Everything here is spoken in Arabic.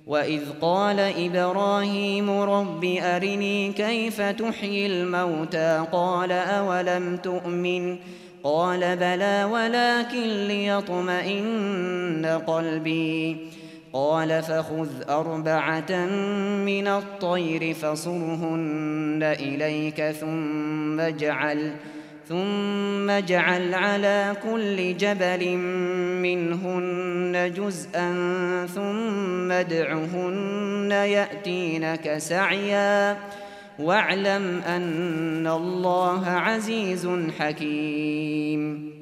وإذ قال إبراهيم رب أرني كيف تحيي الموتى قال أولم تؤمن قال بلى ولكن ليطمئن قلبي قال فخذ أربعة من الطير فصرهن إليك ثم اجعل على كل جبل منهن جزءا ثم ادعهن يأتينك سعيا واعلم أن الله عزيز حكيم.